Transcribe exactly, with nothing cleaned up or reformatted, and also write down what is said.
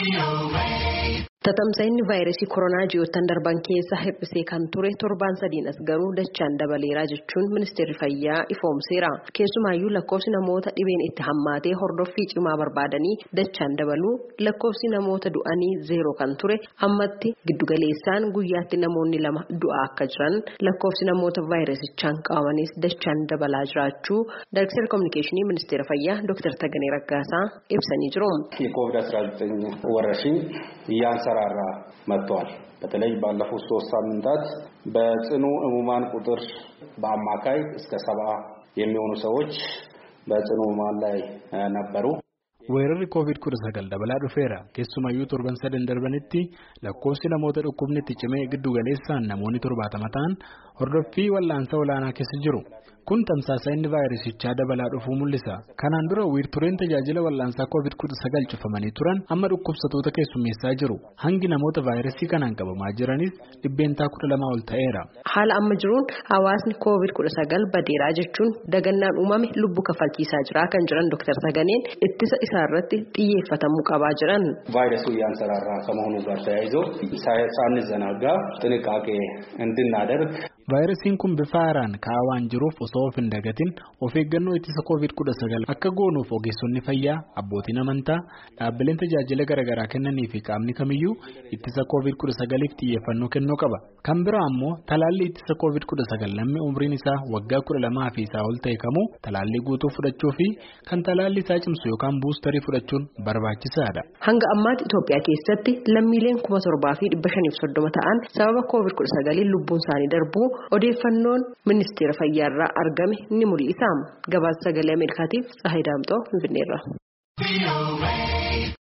Tatamsa'inni vaayirasii koronaa ji'oottan darban keessa hir'isee kan ture torbaan sadiin as garuu dachaan dabaleera jechuun ministeerri fayyaa ifoomseera. Keessumaayyuu lakkoofsi namoota dhibeen itti hammaatee hordoffii cimaa barbaadanii dachaan dabaluu lakkoofsi namoota du'anii zeeroo kan ture ammatti giddugaleessaan guyyaatti namoonni lama du'aa akka jiran lakkoofsi namoota vaayirasichaan qabamanis dachaan dabalaa jiraachuu Daayireektar Kominikeeshinii ministeera fayyaa Dooktar Taganee Raggaasaa ibsanii jiru. የኮቪድ አስራ ዘጠኝ ወረርሽኝ እያንሰራራ መጥቷል። በተለይ ባለፉት ሶስት ሳምንታት በጽኑ ህሙማን ቁጥር በአማካይ እስከ ሰባ የሚሆኑ ሰዎች በጽኑ ህሙማን ላይ ነበሩ። weerarri covid kudha sagal dabalaa dhufeera. Keessumayyuu torban sadan darbanitti lakkoofsi namoota dhukkubnitti cimee giddu galeessaan namoonni torbaatama ta'an hordoffii wal'aansa olaanaa keessa jiru. Kun tamsaasa inni vaayirasichaa dabalaa dhufuu mul'isa. Kanaan dura wiirtuleen tajaajila wal'aansaa covid kudha sagal cufamanii turan amma dhukkubsatoota keessummeessaa jiru. Hangi namoota vaayirasii kanaan qabamaa jiranis dhibbeentaa kudha lama ol ta'eera. Haala amma jiruun hawaasni covid kudha sagal badeeraa jechuun dagannaan uumame lubbuu kafalchiisaa jira kan jiran Dooktar Taganeen ittisa irratti xiyyeeffatamuu qabaa jiran. ቫይረሱ እያንሰራራ ከመሆኑ ጋር ተያይዞ ሳንዘናጋ ጥንቃቄ እንድናደርግ vaayirasiin kun bifa haaraan ka'aa waan jiruuf osoo of hin dagatin of eeggannoo ittisa covid kudha sagal akka goonuuf ogeessonni fayyaa abbootiin amantaa dhaabbileen tajaajila garaagaraa kennanii fi qaamni kamiyyuu ittisa covid kudha sagaliif xiyyeeffannoo kennuu qaba. Kan biraa ammoo talaalli ittisa covid kudha sagal namni umriin isaa waggaa kudha lamaa fi isaa ol ta'e kamuu talaallii guutuu fudhachuu fi kan talaalli isaa cimsu yookaan buustarii fudhachuun barbaachisaadha. Hanga ammaatti Itoophiyaa keessatti lammiileen kuma torbaa fi dhibba shaniif soddoma ta'an sababa covid kudha sagaliin lubbuun isaanii darbuu odeeffannoon ministeera fayyaa irraa argame ni mul'isa. Gabaasa sagalee Ameerikaatiif Tsahayi Daamxoo Finfinneerra.